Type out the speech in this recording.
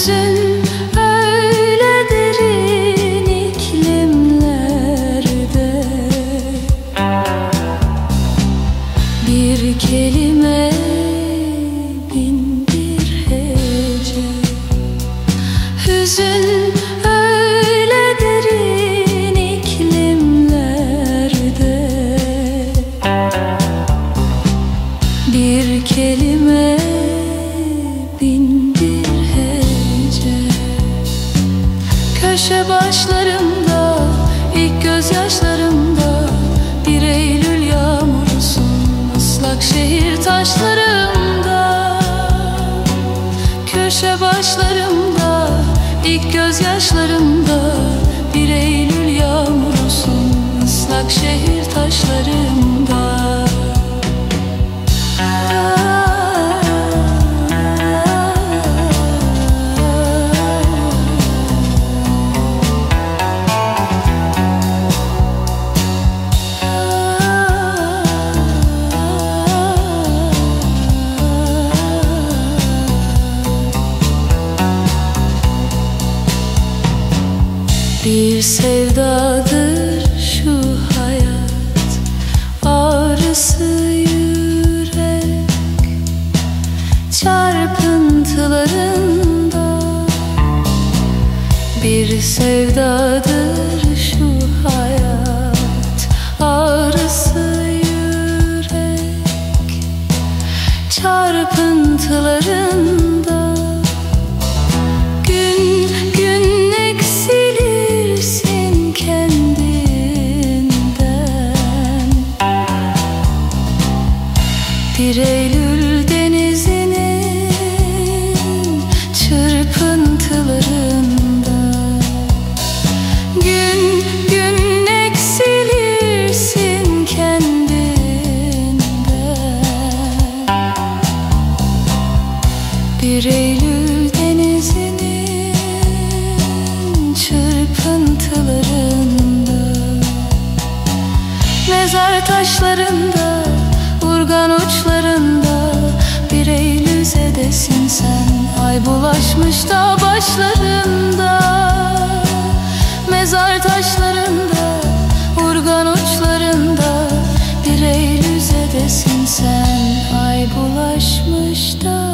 Hüzün öyle derin iklimlerde, bir kelime bin bir hece. Hüzün öyle derin iklimlerde, bir kelime bin bir hece. Köşe başlarımda, ilk gözyaşlarımda, bir Eylül yağmurusun ıslak şehir taşlarımda. Köşe başlarımda, ilk gözyaşlarımda, bir Eylül yağmurusun ıslak şehir taşlarımda. Bir sevdadır şu hayat, ağrısı yürek çarpıntılarında. Bir sevdadır şu hayat, ağrısı yürek çarpıntılarında. Bir Eylül denizinin çırpıntılarında. Gün gün eksilirsin kendinden. Bir Eylül denizinin çırpıntılarında. Mezar taşlarında, urgan uçlarında, bir Eylül zedesin sen. Ay bulaşmış dağ başlarında. Mezar taşlarında, urgan uçlarında, bir Eylül zedesin sen. Ay bulaşmış dağ